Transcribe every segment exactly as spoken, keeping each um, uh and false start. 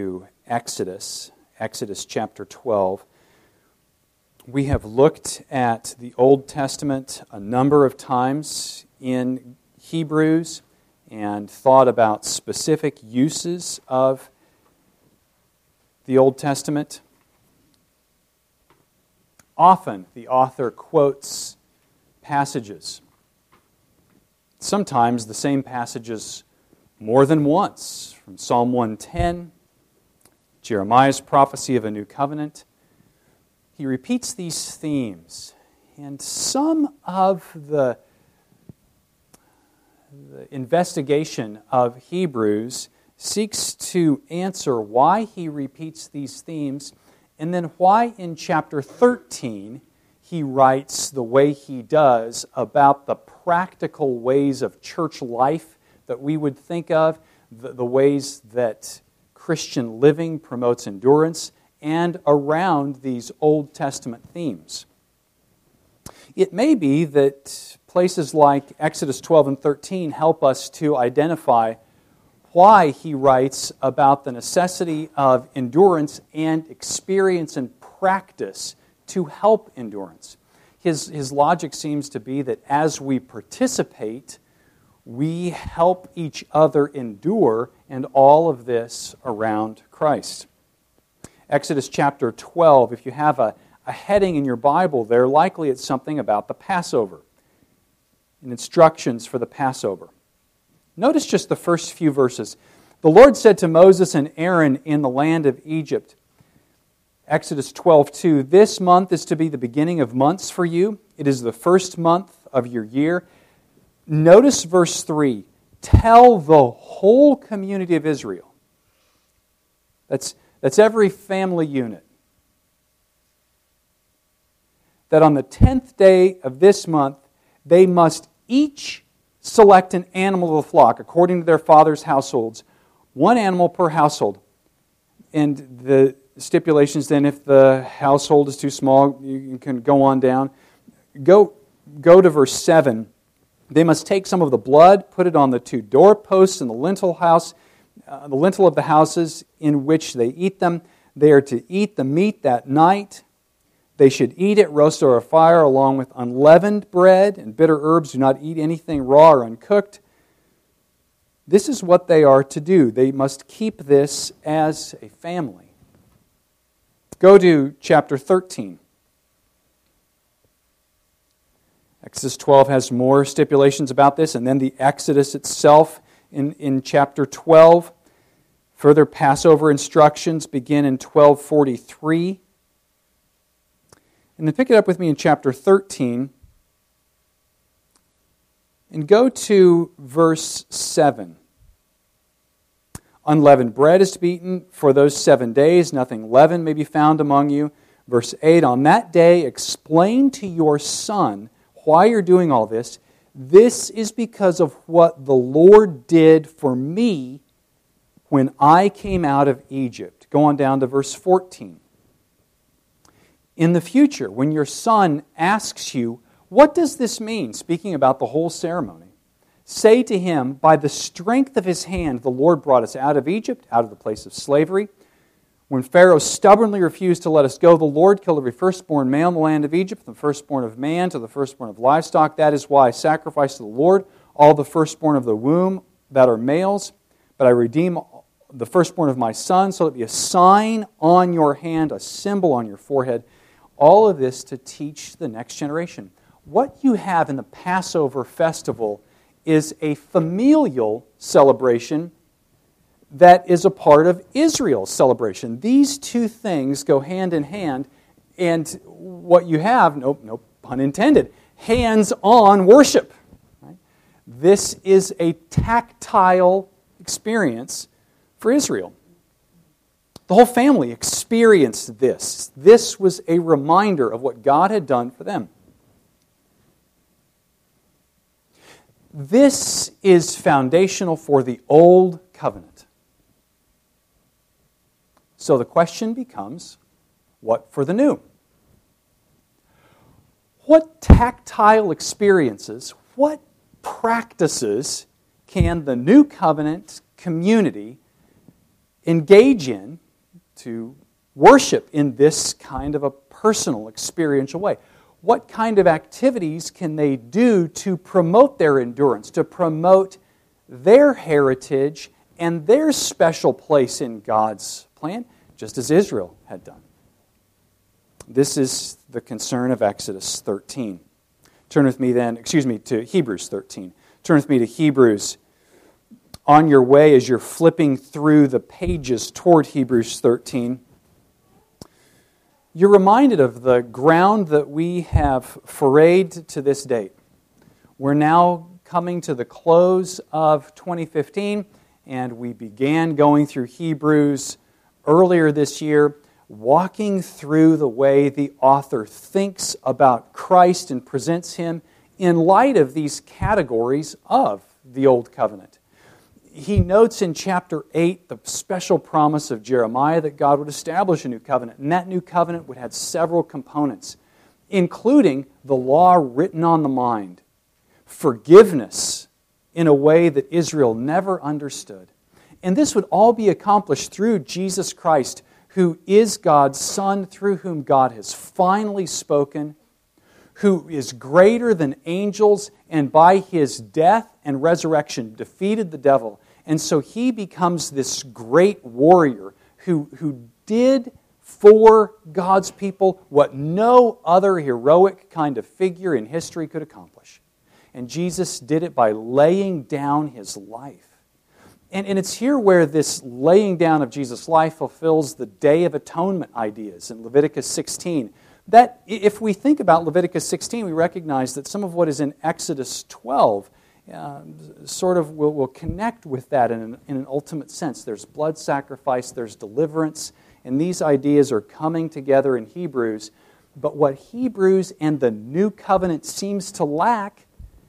to Exodus, Exodus chapter twelve. We have looked at the Old Testament a number of times in Hebrews and thought about specific uses of the Old Testament. Often the author quotes passages. Sometimes the same passages more than once, from Psalm one ten, Jeremiah's prophecy of a new covenant. He repeats these themes, and some of the, the investigation of Hebrews seeks to answer why he repeats these themes, and then why in chapter thirteen he writes the way he does about the practical ways of church life that we would think of, the, the ways that Christian living promotes endurance, and around these Old Testament themes. It may be that places like Exodus twelve and thirteen help us to identify why he writes about the necessity of endurance and experience and practice to help endurance. His, his logic seems to be that as we participate, we help each other endure, and all of this around Christ. Exodus chapter twelve, if you have a, a heading in your Bible there, likely it's something about the Passover and instructions for the Passover. Notice just the first few verses. The Lord said to Moses and Aaron in the land of Egypt, Exodus twelve two, "This month is to be the beginning of months for you. It is the first month of your year." Notice verse three, "Tell the whole community of Israel." That's, that's every family unit. "That on the tenth day of this month, they must each select an animal of the flock, according to their father's households, one animal per household." And the stipulations then, if the household is too small, you can go on down. Go, go to verse seven. "They must take some of the blood, put it on the two doorposts in the lintel house, uh, the lintel of the houses in which they eat them. They are to eat the meat that night. They should eat it roasted over a fire along with unleavened bread and bitter herbs. Do not eat anything raw or uncooked. This is what they are to do. They must keep this as a family." Go to chapter thirteen. Exodus twelve has more stipulations about this, and then the Exodus itself in, in chapter twelve. Further Passover instructions begin in twelve forty-three. And then pick it up with me in chapter thirteen and go to verse seven. "Unleavened bread is to be eaten for those seven days. Nothing leavened may be found among you." Verse eight, "On that day explain to your son why you're doing all this. This is because of what the Lord did for me when I came out of Egypt." Go on down to verse fourteen. "In the future, when your son asks you, 'What does this mean?' speaking about the whole ceremony, say to him, 'By the strength of his hand, the Lord brought us out of Egypt, out of the place of slavery. When Pharaoh stubbornly refused to let us go, the Lord killed every firstborn male in the land of Egypt, from the firstborn of man to the firstborn of livestock. That is why I sacrifice to the Lord all the firstborn of the womb that are males. But I redeem the firstborn of my son, so that it be a sign on your hand, a symbol on your forehead.'" All of this to teach the next generation. What you have in the Passover festival is a familial celebration that is a part of Israel's celebration. These two things go hand in hand, and what you have, no, no pun intended, hands-on worship. Right? This is a tactile experience for Israel. The whole family experienced this. This was a reminder of what God had done for them. This is foundational for the Old Covenant. So the question becomes, what for the new? What tactile experiences, what practices can the New Covenant community engage in, to worship in this kind of a personal, experiential way? What kind of activities can they do to promote their endurance, to promote their heritage and their special place in God's plan, just as Israel had done? This is the concern of Exodus thirteen. Turn with me then, excuse me, to Hebrews thirteen. Turn with me to Hebrews. On your way, as you're flipping through the pages toward Hebrews thirteen, you're reminded of the ground that we have forayed to this date. We're now coming to the close of twenty fifteen, and we began going through Hebrews earlier this year, walking through the way the author thinks about Christ and presents Him in light of these categories of the Old Covenant. He notes in chapter eight the special promise of Jeremiah that God would establish a new covenant, and that new covenant would have several components, including the law written on the mind, forgiveness in a way that Israel never understood. And this would all be accomplished through Jesus Christ, who is God's Son, through whom God has finally spoken, who is greater than angels, and by His death and resurrection defeated the devil. And so He becomes this great warrior who, who did for God's people what no other heroic kind of figure in history could accomplish. And Jesus did it by laying down His life. And, and it's here where this laying down of Jesus' life fulfills the Day of Atonement ideas in Leviticus sixteen. That, if we think about Leviticus sixteen, we recognize that some of what is in Exodus twelve uh, sort of will, will connect with that in an, in an ultimate sense. There's blood sacrifice, there's deliverance, and these ideas are coming together in Hebrews. But what Hebrews and the New Covenant seems to lack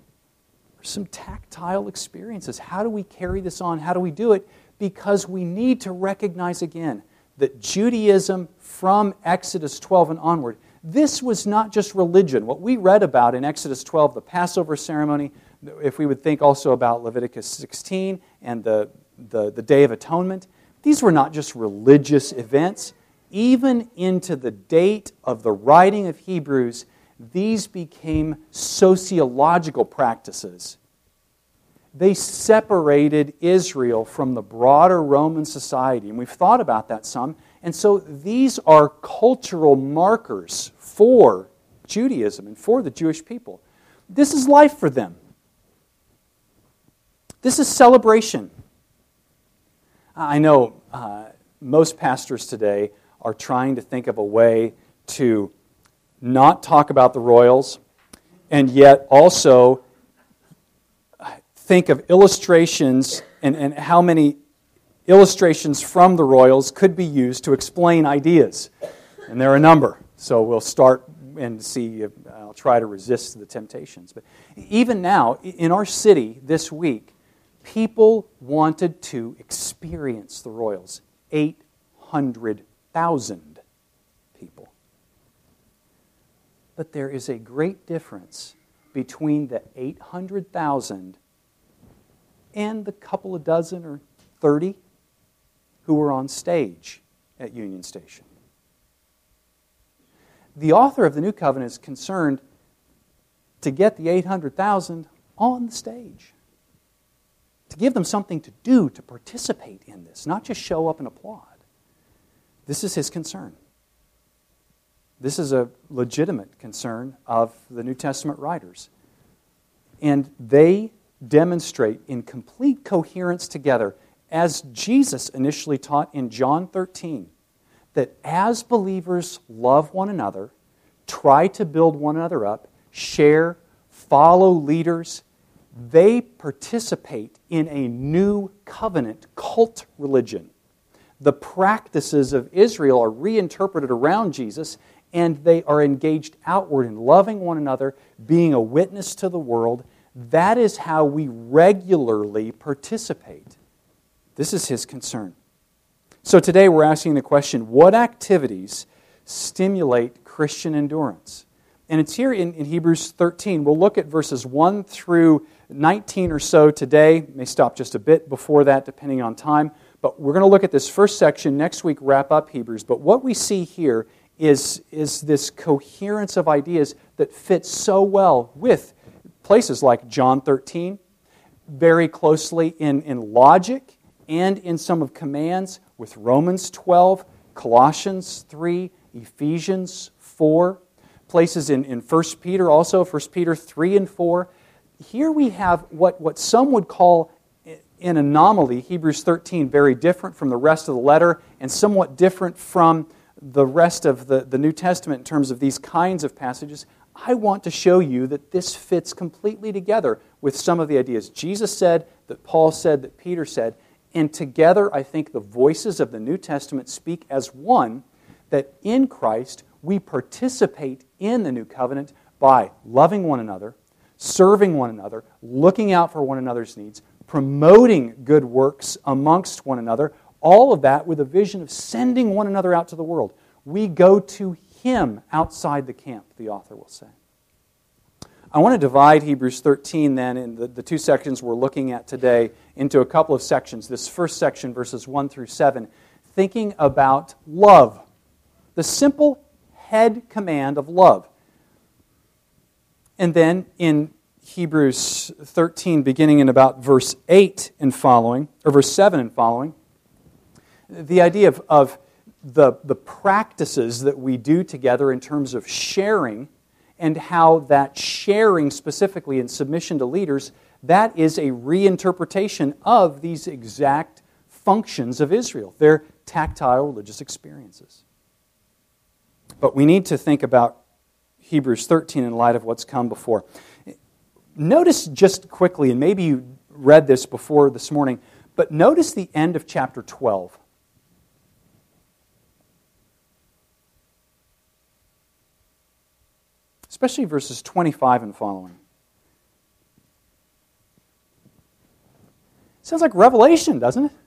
are some tactile experiences. How do we carry this on? How do we do it? Because we need to recognize again that Judaism from Exodus twelve and onward, this was not just religion. What we read about in Exodus twelve, the Passover ceremony, if we would think also about Leviticus sixteen and the, the, the Day of Atonement, these were not just religious events. Even into the date of the writing of Hebrews, these became sociological practices. They separated Israel from the broader Roman society, and we've thought about that some. And so these are cultural markers for Judaism and for the Jewish people. This is life for them. This is celebration. I know uh, most pastors today are trying to think of a way to not talk about the royals and yet also think of illustrations and, and how many illustrations from the royals could be used to explain ideas. And there are a number. So we'll start and see if I'll try to resist the temptations. But even now, in our city this week, people wanted to experience the royals. eight hundred thousand people. But there is a great difference between the eight hundred thousand and the couple of dozen or thirty who were on stage at Union Station. The author of the New Covenant is concerned to get the eight hundred thousand on the stage, to give them something to do, to participate in this, not just show up and applaud. This is his concern. This is a legitimate concern of the New Testament writers. And they demonstrate in complete coherence together, as Jesus initially taught in John thirteen, that as believers love one another, try to build one another up, share, follow leaders, they participate in a new covenant cult religion. The practices of Israel are reinterpreted around Jesus, and they are engaged outward in loving one another, being a witness to the world. That is how we regularly participate. This is his concern. So today we're asking the question, what activities stimulate Christian endurance? And it's here in, in Hebrews thirteen. We'll look at verses one through nineteen or so today. May stop just a bit before that, depending on time. But we're going to look at this first section next week, wrap up Hebrews. But what we see here is, is this coherence of ideas that fits so well with places like John thirteen, very closely in, in logic and in some of commands with Romans twelve, Colossians three, Ephesians four, places in, in First Peter also, First Peter three and four. Here we have what, what some would call an anomaly, Hebrews thirteen, very different from the rest of the letter and somewhat different from the rest of the, the New Testament in terms of these kinds of passages. I want to show you that this fits completely together with some of the ideas Jesus said, that Paul said, that Peter said, and together I think the voices of the New Testament speak as one, that in Christ we participate in the new covenant by loving one another, serving one another, looking out for one another's needs, promoting good works amongst one another, all of that with a vision of sending one another out to the world. We go to Him outside the camp, the author will say. I want to divide Hebrews thirteen then in the, the two sections we're looking at today into a couple of sections. This first section, verses one through seven, thinking about love. The simple head command of love. And then in Hebrews thirteen, beginning in about verse eight and following, or verse seven and following, the idea of, of the, the practices that we do together in terms of sharing, and how that sharing specifically in submission to leaders, that is a reinterpretation of these exact functions of Israel, their tactile religious experiences. But we need to think about Hebrews thirteen in light of what's come before. Notice just quickly, and maybe you read this before this morning, but notice the end of chapter twelve. Especially verses twenty-five and following. Sounds like Revelation, doesn't it?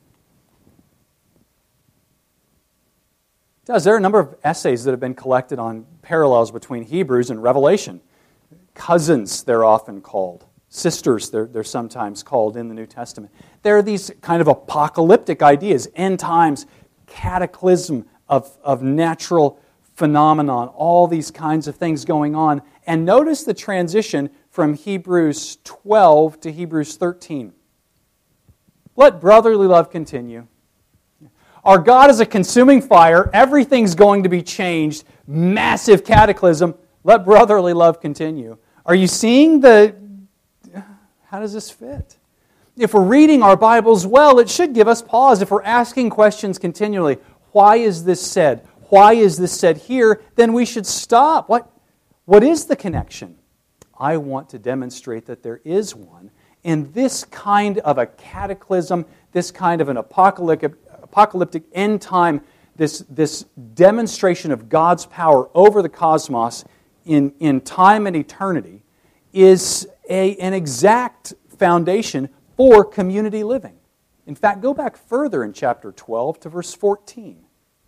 It does. There are a number of essays that have been collected on parallels between Hebrews and Revelation. Cousins, they're often called. Sisters, they're, they're sometimes called in the New Testament. There are these kind of apocalyptic ideas, end times, cataclysm of, of natural phenomenon, all these kinds of things going on. And notice the transition from Hebrews twelve to Hebrews thirteen. Let brotherly love continue. Our God is a consuming fire. Everything's going to be changed. Massive cataclysm. Let brotherly love continue. Are you seeing the... How does this fit? If we're reading our Bibles well, it should give us pause. If we're asking questions continually, why is this said? Why is this said here? Then we should stop. What, what is the connection? I want to demonstrate that there is one. And this kind of a cataclysm, this kind of an apocalyptic, apocalyptic end time, this, this demonstration of God's power over the cosmos in, in time and eternity is a, an exact foundation for community living. In fact, go back further in chapter twelve to verse fourteen.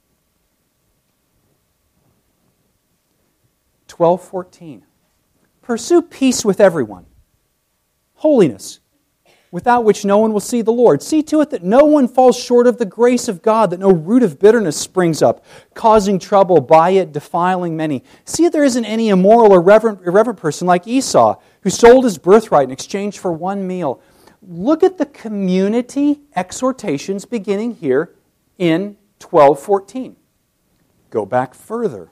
twelve fourteen. Pursue peace with everyone. Holiness, without which no one will see the Lord. See to it that no one falls short of the grace of God, that no root of bitterness springs up, causing trouble, by it defiling many. See if there isn't any immoral or irreverent, irreverent person like Esau, who sold his birthright in exchange for one meal. Look at the community exhortations beginning here in twelve fourteen. Go back further.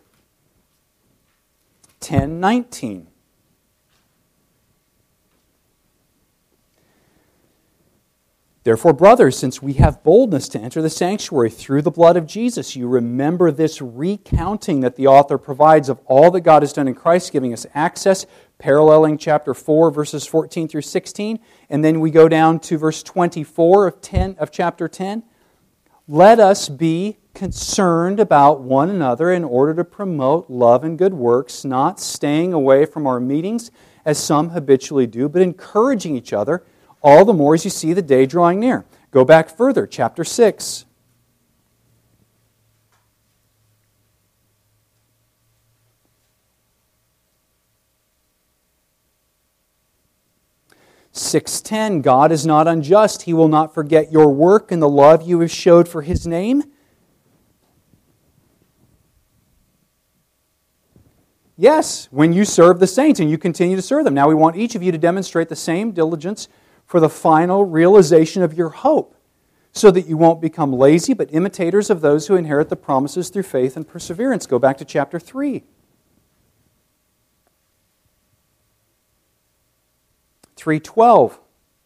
ten nineteen. Therefore, brothers, since we have boldness to enter the sanctuary through the blood of Jesus, you remember this recounting that the author provides of all that God has done in Christ, giving us access, paralleling chapter four, verses fourteen through sixteen. And then we go down to verse twenty-four of, ten, of chapter ten. Let us be concerned about one another in order to promote love and good works, not staying away from our meetings as some habitually do, but encouraging each other, all the more as you see the day drawing near. Go back further, chapter six. six ten, God is not unjust. He will not forget your work and the love you have showed for His name. Yes, when you serve the saints and you continue to serve them. Now we want each of you to demonstrate the same diligence for the final realization of your hope, so that you won't become lazy, but imitators of those who inherit the promises through faith and perseverance. Go back to chapter three. three twelve.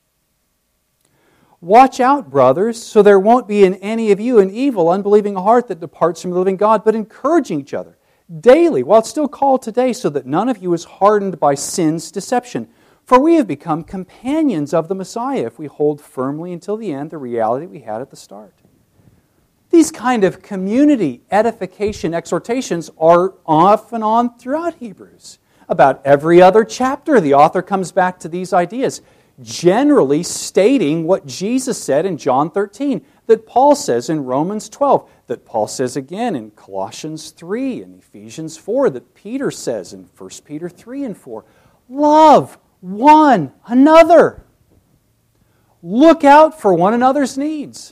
Watch out, brothers, so there won't be in any of you an evil, unbelieving heart that departs from the living God, but encouraging each other daily, while it's still called today, so that none of you is hardened by sin's deception. For we have become companions of the Messiah if we hold firmly until the end the reality we had at the start. These kind of community edification exhortations are off and on throughout Hebrews. About every other chapter, the author comes back to these ideas, generally stating what Jesus said in John thirteen, that Paul says in Romans twelve, that Paul says again in Colossians three and Ephesians four, that Peter says in First Peter three and four. Love one another. Look out for one another's needs.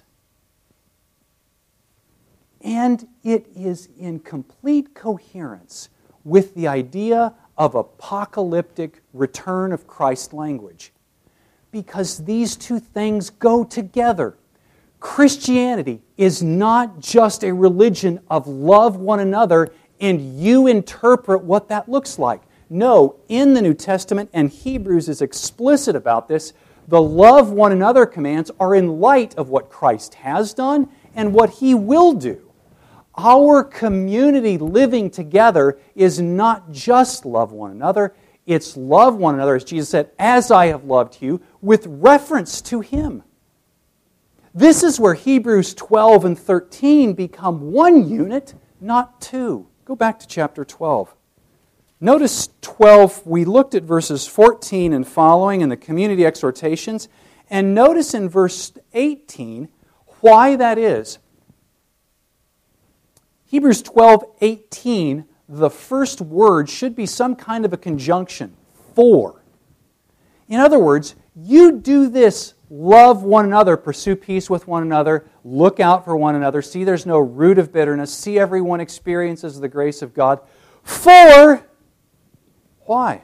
And it is in complete coherence with the idea of apocalyptic return of Christ language. Because these two things go together. Christianity is not just a religion of love one another and you interpret what that looks like. No, in the New Testament, and Hebrews is explicit about this, the love one another commands are in light of what Christ has done and what He will do. Our community living together is not just love one another, it's love one another, as Jesus said, as I have loved you, with reference to Him. This is where Hebrews twelve and thirteen become one unit, not two. Go back to chapter twelve. Notice twelve, we looked at verses fourteen and following in the community exhortations, and notice in verse eighteen why that is. Hebrews twelve eighteen, the first word should be some kind of a conjunction, for. In other words, you do this, love one another, pursue peace with one another, look out for one another, see there's no root of bitterness, see everyone experiences the grace of God. For, why?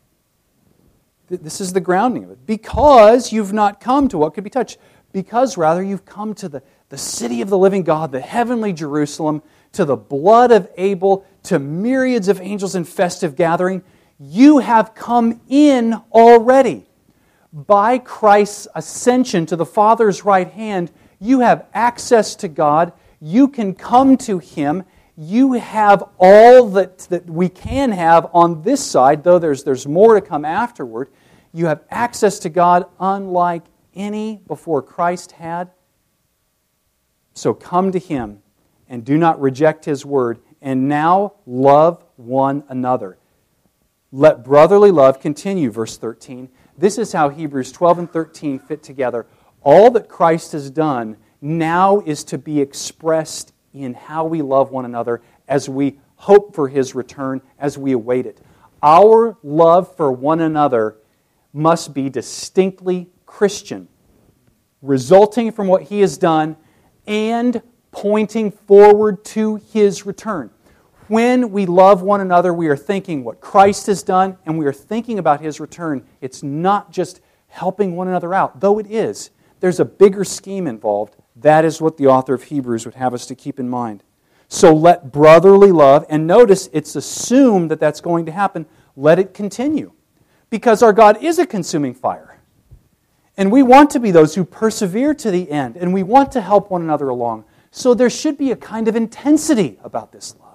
This is the grounding of it. Because you've not come to what could be touched. Because, rather, you've come to the, the city of the living God, the heavenly Jerusalem, to the blood of Abel, to myriads of angels in festive gathering. You have come in already. By Christ's ascension to the Father's right hand, you have access to God. You can come to Him. You have all that, that we can have on this side, though there's, there's more to come afterward. You have access to God unlike any before Christ had. So come to Him and do not reject His word. And now love one another. Let brotherly love continue, verse thirteen. This is how Hebrews twelve and thirteen fit together. All that Christ has done now is to be expressed in how we love one another as we hope for His return, as we await it. Our love for one another must be distinctly Christian, resulting from what He has done and pointing forward to His return. When we love one another, we are thinking what Christ has done, and we are thinking about His return. It's not just helping one another out, though it is. There's a bigger scheme involved. That is what the author of Hebrews would have us to keep in mind. So let brotherly love, and notice it's assumed that that's going to happen, let it continue. Because our God is a consuming fire. And we want to be those who persevere to the end, and we want to help one another along. So there should be a kind of intensity about this love.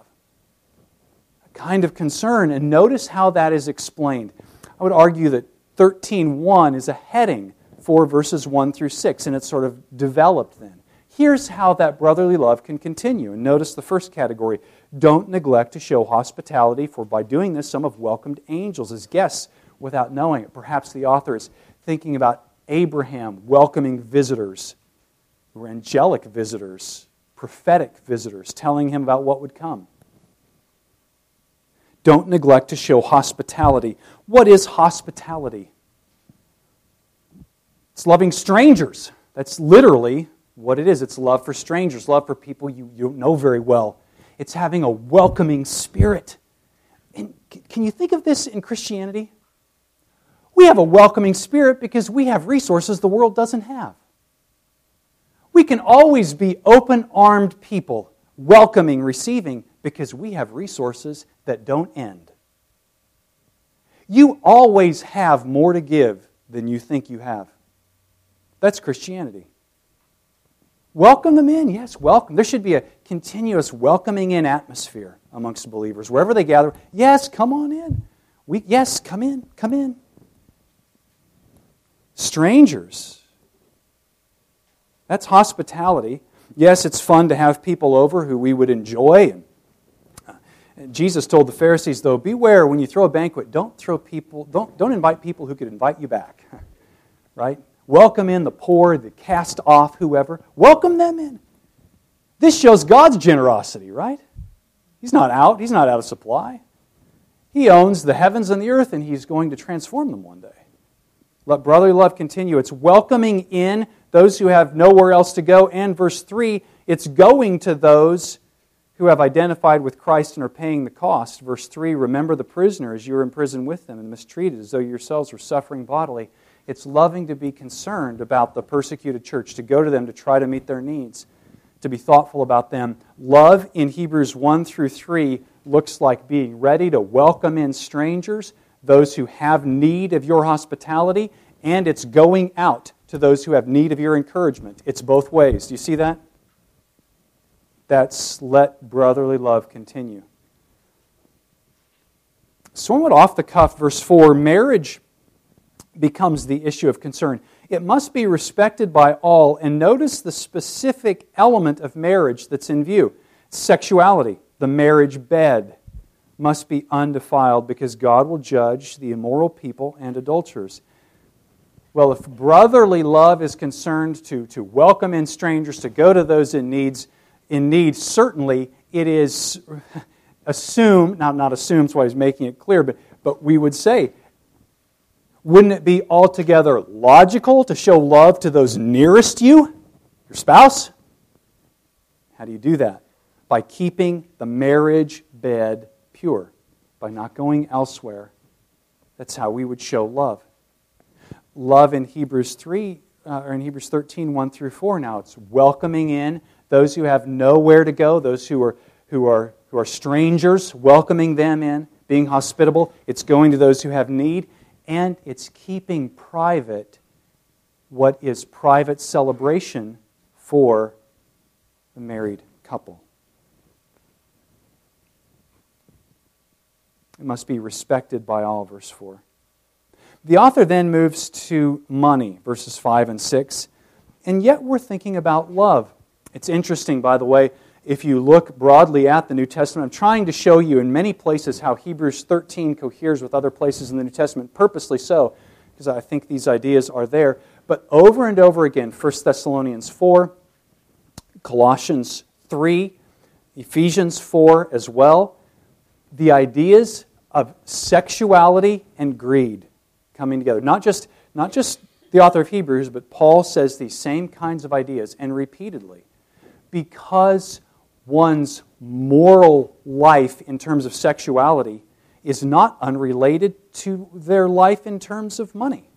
A kind of concern. And notice how that is explained. I would argue that thirteen one is a heading for verses one through six, and it's sort of developed then. Here's how that brotherly love can continue. And notice the first category. Don't neglect to show hospitality, for by doing this some have welcomed angels as guests without knowing it. Perhaps the author is thinking about Abraham welcoming visitors who were angelic visitors, prophetic visitors, telling him about what would come. Don't neglect to show hospitality. What is hospitality? It's loving strangers. That's literally what it is. It's love for strangers, love for people you, you don't know very well. It's having a welcoming spirit. And can you think of this in Christianity? We have a welcoming spirit because we have resources the world doesn't have. We can always be open-armed people, welcoming, receiving, because we have resources that don't end. You always have more to give than you think you have. That's Christianity. Welcome them in, yes, welcome. There should be a continuous welcoming in atmosphere amongst believers. Wherever they gather, yes, come on in. We, yes, come in, come in. Strangers. That's hospitality. Yes, it's fun to have people over who we would enjoy. And, uh, Jesus told the Pharisees, though, beware when you throw a banquet, don't throw people, don't, don't invite people who could invite you back. Right? Welcome in the poor, the cast off, whoever. Welcome them in. This shows God's generosity, right? He's not out. He's not out of supply. He owns the heavens and the earth, and He's going to transform them one day. Let brotherly love continue. It's welcoming in those who have nowhere else to go. And verse three, it's going to those who have identified with Christ and are paying the cost. Verse three, remember the prisoner as you are in prison with them and mistreated as though yourselves were suffering bodily. It's loving to be concerned about the persecuted church, to go to them to try to meet their needs, to be thoughtful about them. Love in Hebrews one through three looks like being ready to welcome in strangers, those who have need of your hospitality, and it's going out to those who have need of your encouragement. It's both ways. Do you see that? That's let brotherly love continue. Somewhat off the cuff, verse four, marriage becomes the issue of concern. It must be respected by all, and notice the specific element of marriage that's in view. Sexuality, the marriage bed, must be undefiled because God will judge the immoral people and adulterers. Well, if brotherly love is concerned to, to welcome in strangers, to go to those in needs, in need, certainly it is assumed, not, not assumed, that's why he's making it clear, but, but we would say, wouldn't it be altogether logical to show love to those nearest you, your spouse? How do you do that? By keeping the marriage bed pure, by not going elsewhere. That's how we would show love. Love in Hebrews three, uh, or in Hebrews thirteen, one through four now, it's welcoming in those who have nowhere to go, those who are who are who are strangers, welcoming them in, being hospitable. It's going to those who have need, and it's keeping private what is private celebration for the married couple. It must be respected by all, verse four. The author then moves to money, verses five and six, and yet we're thinking about love. It's interesting, by the way, if you look broadly at the New Testament, I'm trying to show you in many places how Hebrews thirteen coheres with other places in the New Testament, purposely so, because I think these ideas are there. But over and over again, First Thessalonians four, Colossians three, Ephesians four as well, the ideas of sexuality and greed coming together. Not just, not just the author of Hebrews, but Paul says these same kinds of ideas, and repeatedly. Because one's moral life in terms of sexuality is not unrelated to their life in terms of money.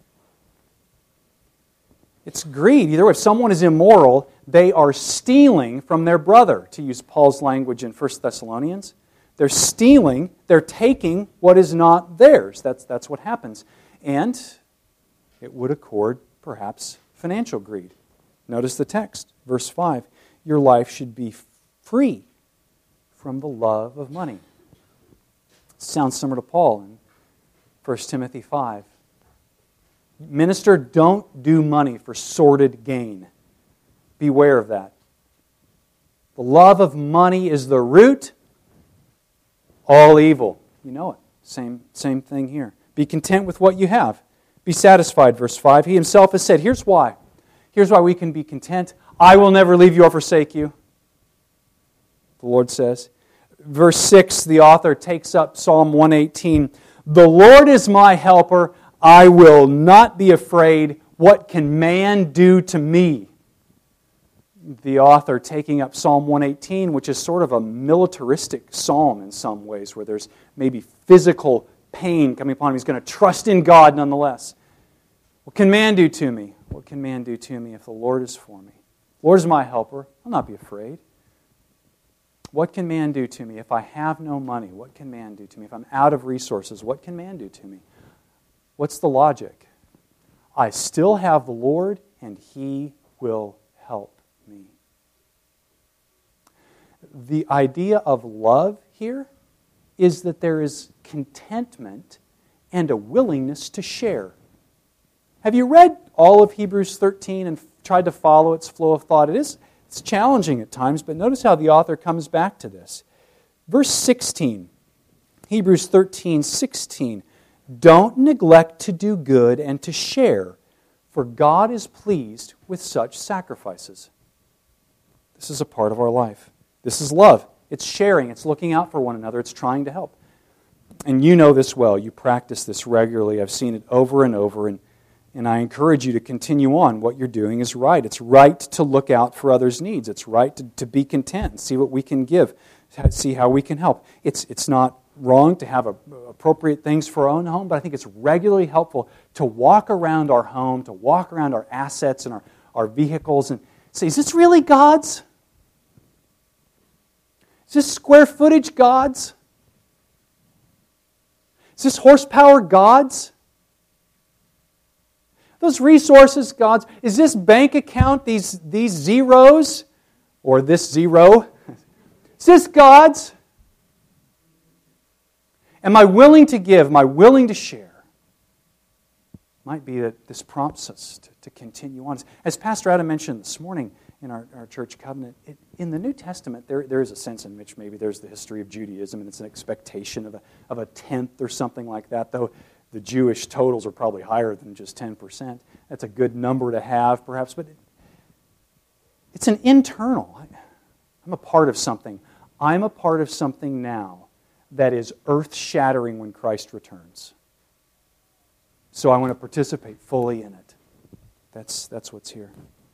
It's greed. Either way, if someone is immoral, they are stealing from their brother, to use Paul's language in First Thessalonians. They're stealing, they're taking what is not theirs. That's, that's what happens. And it would accord, perhaps, financial greed. Notice the text, verse five. Your life should be free from the love of money. Sounds similar to Paul in First Timothy five. Minister, don't do money for sordid gain. Beware of that. The love of money is the root. All evil. You know it. Same, same thing here. Be content with what you have. Be satisfied, verse five. He himself has said, here's why. Here's why we can be content. I will never leave you or forsake you, the Lord says. Verse six, the author takes up Psalm one eighteen. The Lord is my helper. I will not be afraid. What can man do to me? The author taking up Psalm one eighteen, which is sort of a militaristic psalm in some ways, where there's maybe physical pain coming upon him. He's going to trust in God nonetheless. What can man do to me? What can man do to me if the Lord is for me? The Lord is my helper. I'll not be afraid. What can man do to me if I have no money? What can man do to me? If I'm out of resources, what can man do to me? What's the logic? I still have the Lord, and He will help me. The idea of love here is that there is contentment and a willingness to share. Have you read all of Hebrews thirteen and tried to follow its flow of thought? It is it's challenging at times, but notice how the author comes back to this. Verse sixteen, Hebrews thirteen sixteen. Don't neglect to do good and to share, for God is pleased with such sacrifices. This is a part of our life. This is love. It's sharing. It's looking out for one another. It's trying to help. And you know this well. You practice this regularly. I've seen it over and over, and, and I encourage you to continue on. What you're doing is right. It's right to look out for others' needs. It's right to, to be content and see what we can give, see how we can help. It's, it's not wrong to have a, appropriate things for our own home, but I think it's regularly helpful to walk around our home, to walk around our assets and our, our vehicles and say, is this really God's? Is this square footage God's? Is this horsepower God's? Those resources God's? Is this bank account, these, these zeros, or this zero, is this God's? Am I willing to give? Am I willing to share? Might be that this prompts us to, to continue on. As Pastor Adam mentioned this morning in our, our church covenant, it, in the New Testament, there, there is a sense in which maybe there's the history of Judaism and it's an expectation of a, of a tenth or something like that, though the Jewish totals are probably higher than just ten percent. That's a good number to have, perhaps, but it, it's an internal. I, I'm a part of something. I'm a part of something now that is earth-shattering when Christ returns. So I want to participate fully in it. That's, that's what's here.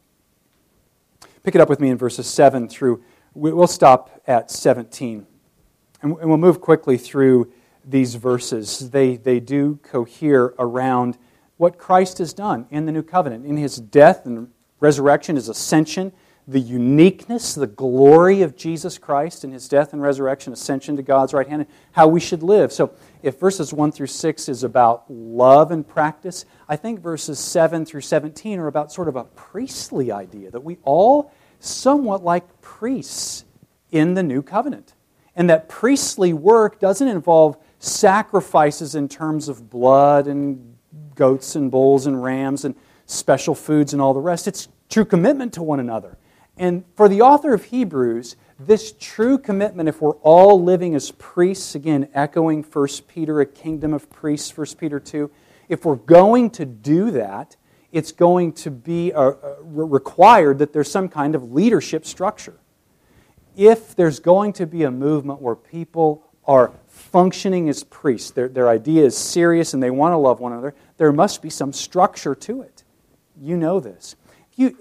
Pick it up with me in verses seven through, we'll stop at seventeen. And we'll move quickly through these verses. They, they do cohere around what Christ has done in the new covenant, in His death and resurrection, His ascension, the uniqueness, the glory of Jesus Christ in His death and resurrection, ascension to God's right hand, and how we should live. So if verses one through six is about love and practice, I think verses seven through seventeen are about sort of a priestly idea, that we all somewhat like priests in the new covenant. And that priestly work doesn't involve sacrifices in terms of blood and goats and bulls and rams and special foods and all the rest. It's true commitment to one another. And for the author of Hebrews, this true commitment, if we're all living as priests, again, echoing First Peter, a kingdom of priests, First Peter two, if we're going to do that, it's going to be uh, required that there's some kind of leadership structure. If there's going to be a movement where people are functioning as priests, their, their idea is serious and they want to love one another, there must be some structure to it. You know this. You...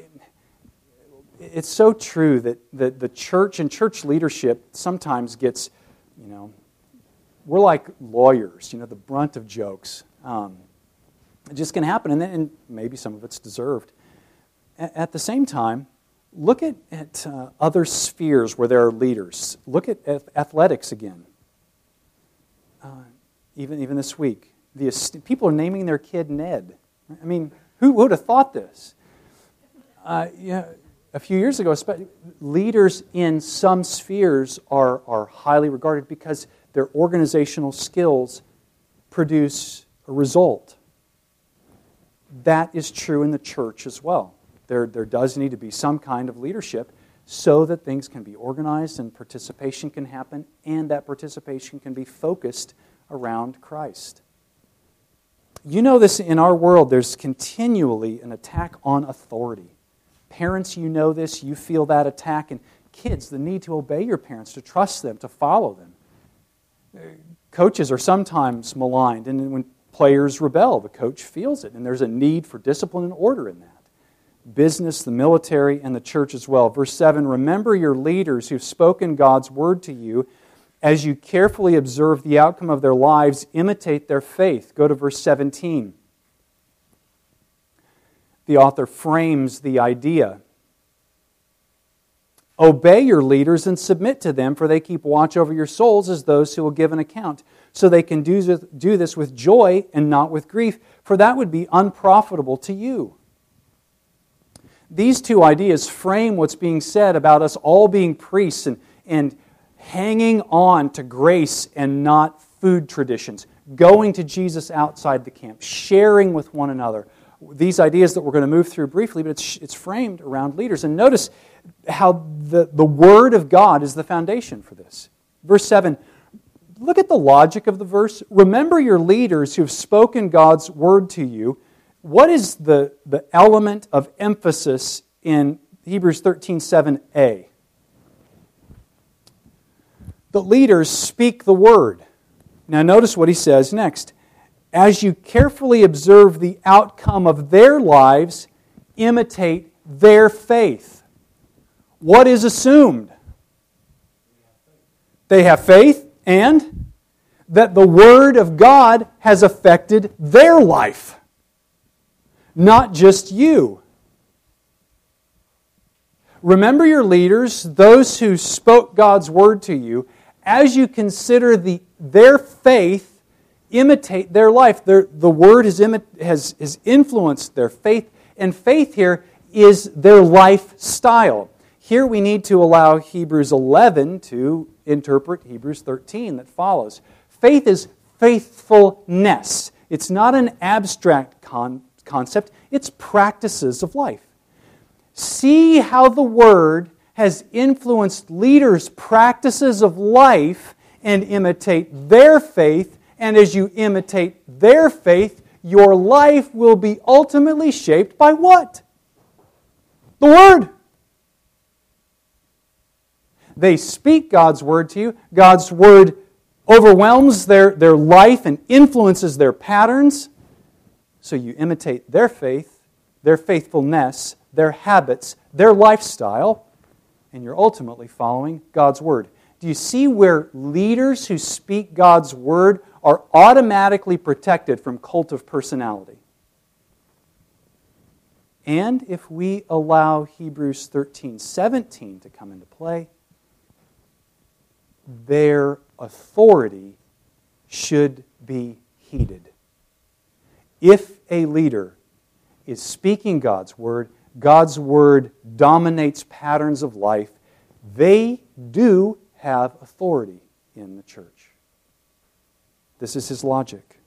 It's so true that the, the church and church leadership sometimes gets, you know, we're like lawyers, you know, the brunt of jokes. Um, it just can happen, and, then, and maybe some of it's deserved. At, at the same time, look at, at uh, other spheres where there are leaders. Look at, at athletics again. Uh, even, even this week. The, people are naming their kid Ned. I mean, who would have thought this? Uh, yeah. A few years ago, leaders in some spheres are, are highly regarded because their organizational skills produce a result. That is true in the church as well. There, there does need to be some kind of leadership so that things can be organized and participation can happen, and that participation can be focused around Christ. You know this, in our world, there's continually an attack on authority. Parents, you know this, you feel that attack. And kids, the need to obey your parents, to trust them, to follow them. Coaches are sometimes maligned. And when players rebel. The coach feels it, and there's a need for discipline and order in that. Business, the military, and the church as well. Verse seven, remember your leaders who've spoken God's word to you. As you carefully observe the outcome of their lives, imitate their faith. Go to verse seventeen. The author frames the idea. Obey your leaders and submit to them, for they keep watch over your souls as those who will give an account. So they can do do this with joy and not with grief, for that would be unprofitable to you. These two ideas frame what's being said about us all being priests and, and hanging on to grace and not food traditions, going to Jesus outside the camp, sharing with one another. These ideas that we're going to move through briefly, but it's, it's framed around leaders. And notice how the, the Word of God is the foundation for this. Verse seven, look at the logic of the verse. Remember your leaders who have spoken God's Word to you. What is the, the element of emphasis in Hebrews thirteen seven a? The leaders speak the Word. Now notice what he says next. As you carefully observe the outcome of their lives, imitate their faith. What is assumed? They have faith, and that the Word of God has affected their life. Not just you. Remember your leaders, those who spoke God's word to you, as you consider the, their faith, imitate their life. Their, the word has, has, has influenced their faith, and faith here is their lifestyle. Here we need to allow Hebrews eleven to interpret Hebrews thirteen that follows. Faith is faithfulness. It's not an abstract concept. concept, it's practices of life. See how the Word has influenced leaders' practices of life and imitate their faith, and as you imitate their faith, your life will be ultimately shaped by what? The Word. They speak God's Word to you. God's Word overwhelms their, their life and influences their patterns. So you imitate their faith, their faithfulness, their habits, their lifestyle, and you're ultimately following God's Word. Do you see where leaders who speak God's Word are automatically protected from cult of personality? And if we allow Hebrews thirteen seventeen to come into play, their authority should be heeded. If a leader is speaking God's Word, God's Word dominates patterns of life, they do have authority in the church. This is his logic.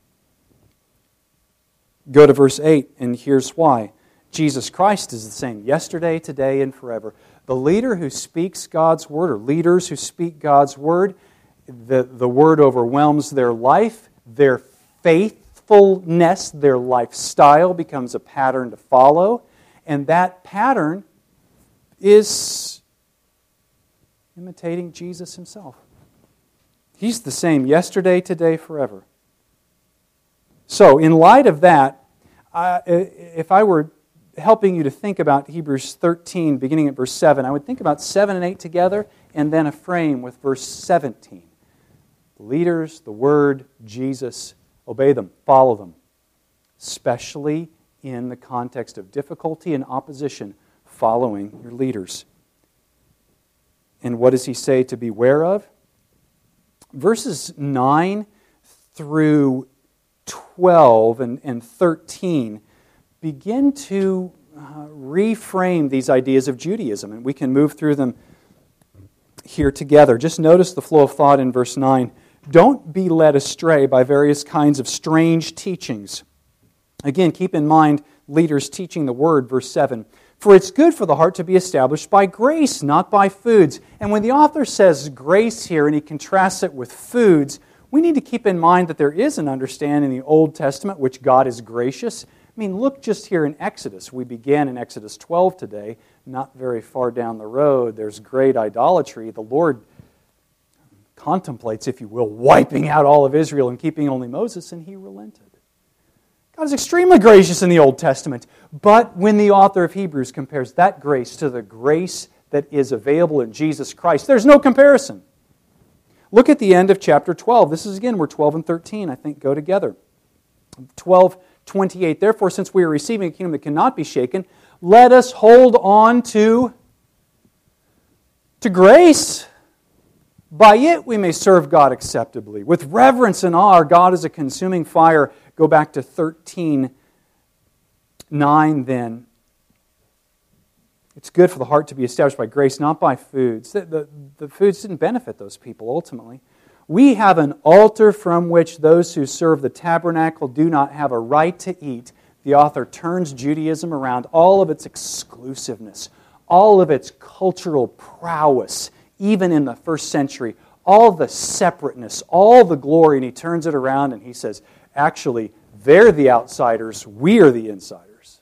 Go to verse eight, and here's why. Jesus Christ is the same yesterday, today, and forever. The leader who speaks God's Word, or leaders who speak God's Word, the, the Word overwhelms their life, their faith, Fullness, their lifestyle becomes a pattern to follow, and that pattern is imitating Jesus himself. He's the same yesterday, today, forever. So, in light of that, uh, if I were helping you to think about Hebrews thirteen, beginning at verse seven, I would think about seven and eight together, and then a frame with verse seventeen. The leaders, the Word, Jesus. Obey them, follow them, especially in the context of difficulty and opposition, following your leaders. And what does he say to beware of? Verses nine through twelve and, and thirteen begin to uh, reframe these ideas of Judaism, and we can move through them here together. Just notice the flow of thought in verse nine. Don't be led astray by various kinds of strange teachings. Again, keep in mind leaders teaching the Word, verse seven. For it's good for the heart to be established by grace, not by foods. And when the author says grace here, and he contrasts it with foods, we need to keep in mind that there is an understanding in the Old Testament which God is gracious. I mean, look just here in Exodus. We began in Exodus twelve today, not very far down the road. There's great idolatry. The Lord contemplates, if you will, wiping out all of Israel and keeping only Moses, and he relented. God is extremely gracious in the Old Testament. But when the author of Hebrews compares that grace to the grace that is available in Jesus Christ, there's no comparison. Look at the end of chapter twelve. This is again where twelve and thirteen, I think, go together. twelve twenty-eight. Therefore, since we are receiving a kingdom that cannot be shaken, let us hold on to, to grace. By it we may serve God acceptably. With reverence and awe, our God is a consuming fire. Go back to thirteen nine then. It's good for the heart to be established by grace, not by foods. The, the, the foods didn't benefit those people ultimately. We have an altar from which those who serve the tabernacle do not have a right to eat. The author turns Judaism around, all of its exclusiveness, all of its cultural prowess, even in the first century, all the separateness, all the glory, and he turns it around and he says, actually, they're the outsiders, we are the insiders.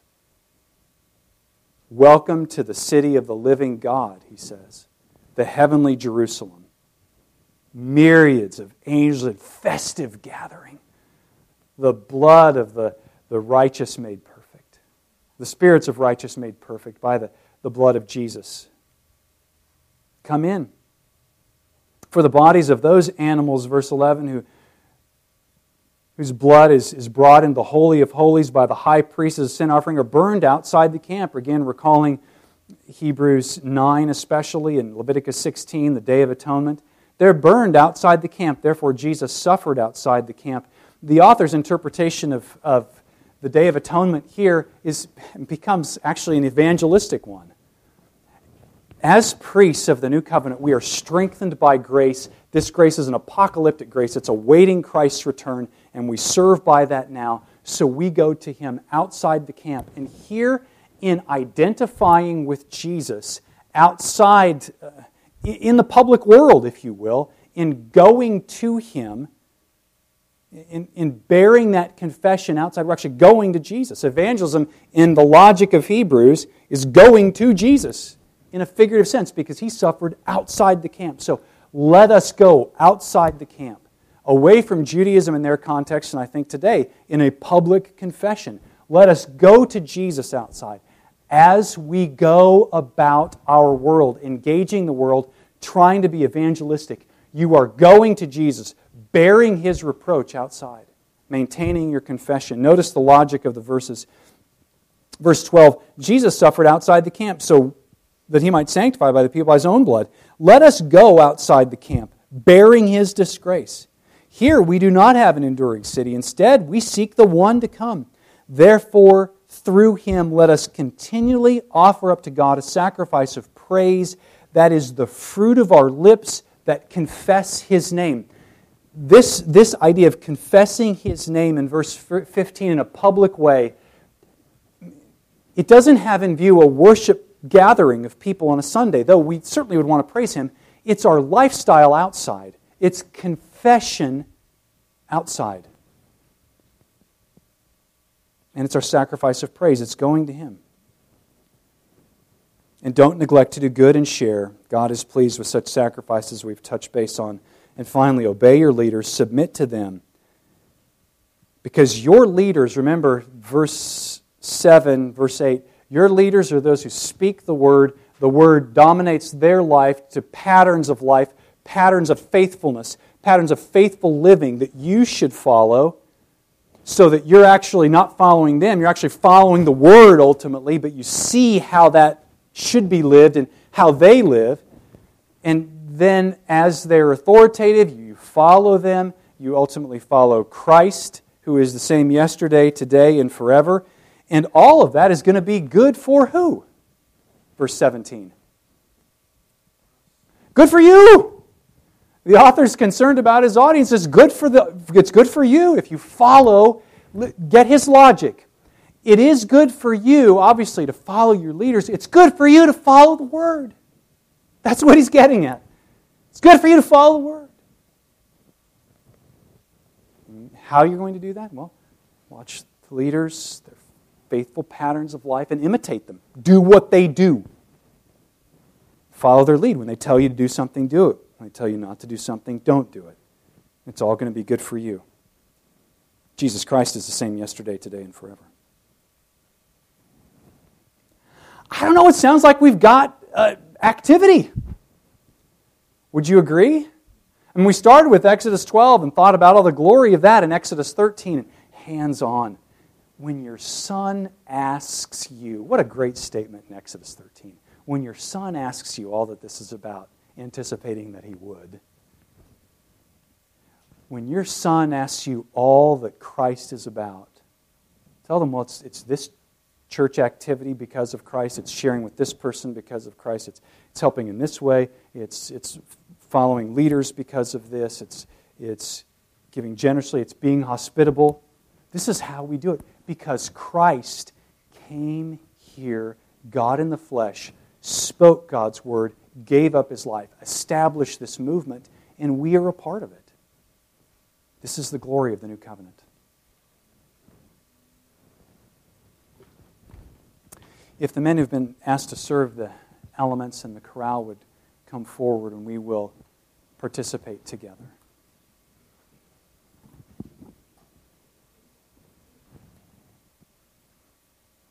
Welcome to the city of the living God, he says, the heavenly Jerusalem. Myriads of angels in festive gathering. The blood of the, the righteous made perfect. The spirits of righteous made perfect by the, the blood of Jesus. Come in. For the bodies of those animals, verse eleven, who, whose blood is, is brought in the Holy of Holies by the high priest as a sin offering, are burned outside the camp. Again, recalling Hebrews nine especially, and Leviticus sixteen, the Day of Atonement. They're burned outside the camp. Therefore, Jesus suffered outside the camp. The author's interpretation of, of the Day of Atonement here is becomes actually an evangelistic one. As priests of the new covenant, we are strengthened by grace. This grace is an apocalyptic grace. It's awaiting Christ's return, and we serve by that now. So we go to Him outside the camp. And here, in identifying with Jesus, outside, uh, in the public world, if you will, in going to Him, in, in bearing that confession outside, we're actually going to Jesus. Evangelism, in the logic of Hebrews, is going to Jesus in a figurative sense because He suffered outside the camp. So let us go outside the camp, away from Judaism in their context, and I think today, in a public confession. Let us go to Jesus outside. As we go about our world, engaging the world, trying to be evangelistic, you are going to Jesus, bearing His reproach outside, maintaining your confession. Notice the logic of the verses. Verse twelve, Jesus suffered outside the camp so that He might sanctify by the people by His own blood. Let us go outside the camp, bearing His disgrace. Here we do not have an enduring city. Instead, we seek the one to come. Therefore, through Him, let us continually offer up to God a sacrifice of praise, that is the fruit of our lips that confess His name. This, this idea of confessing His name in verse fifteen in a public way, it doesn't have in view a worship gathering of people on a Sunday, though we certainly would want to praise Him. It's our lifestyle outside. It's confession outside. And it's our sacrifice of praise. It's going to Him. And don't neglect to do good and share. God is pleased with such sacrifices we've touched base on. And finally, obey your leaders. Submit to them. Because your leaders, remember verse seven, verse eight, your leaders are those who speak the Word. The Word dominates their life to patterns of life, patterns of faithfulness, patterns of faithful living that you should follow, so that you're actually not following them, you're actually following the Word ultimately, but you see how that should be lived and how they live. And then as they're authoritative, you follow them. You ultimately follow Christ, who is the same yesterday, today, and forever. And all of that is going to be good for who? Verse seventeen. Good for you! The author's concerned about his audience. It's good for the, it's good for you if you follow, get his logic. It is good for you, obviously, to follow your leaders. It's good for you to follow the Word. That's what he's getting at. It's good for you to follow the Word. How are you going to do that? Well, watch the leaders, their faithful patterns of life, and imitate them. Do what they do. Follow their lead. When they tell you to do something, do it. When they tell you not to do something, don't do it. It's all going to be good for you. Jesus Christ is the same yesterday, today, and forever. I don't know, it sounds like we've got uh, activity. Would you agree? And we started with Exodus twelve and thought about all the glory of that in Exodus thirteen. Hands-on. When your son asks you, what a great statement in Exodus thirteen. When your son asks you all that this is about, anticipating that he would. When your son asks you all that Christ is about, tell them, well, it's, it's this church activity because of Christ. It's sharing with this person because of Christ. It's, it's helping in this way. It's, it's following leaders because of this. It's, it's giving generously. It's being hospitable. This is how we do it. Because Christ came here, God in the flesh, spoke God's word, gave up his life, established this movement, and we are a part of it. This is the glory of the new covenant. If the men who've been asked to serve the elements and the chorale would come forward, and we will participate together.